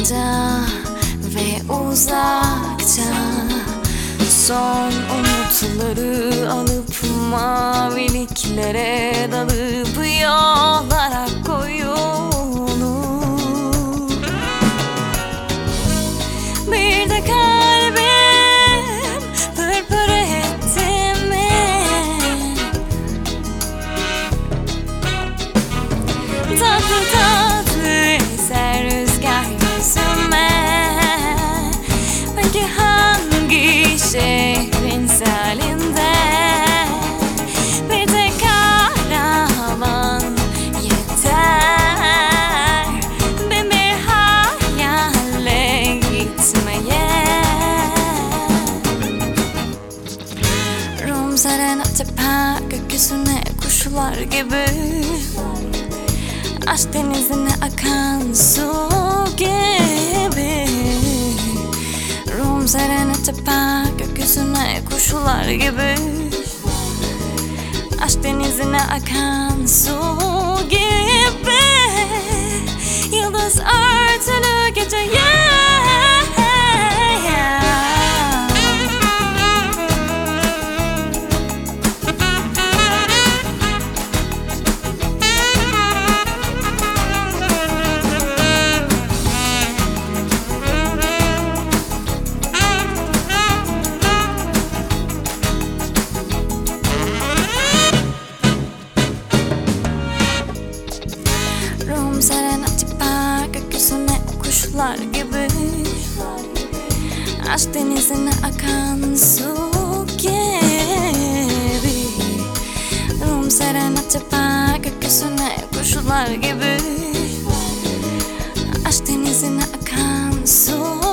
yakında ve uzakta, son umutları alıp maviliklere dalıp yollara koyulur. Bir de kalbim pırpır etti mi? Tatlı tatlı eser rüzgar yüzüme. Peki hangi şehrin salinde bir tek kahraman yeter bin bir hayale gitmeye? Rum serena tepe gökyüzüne kuşlar gibi, aşk denizine akan su gibi. Rum serena tepe gökyüzüne kuşlar gibi, aşk denizine akan su gibi. Yıldız örtülü geceye. Rum serena tepe gökyüzüne kuşlar gibi, aşk denizine akan su gibi. Rum serena tepe gökyüzüne kuşlar gibi, aşk denizine akan su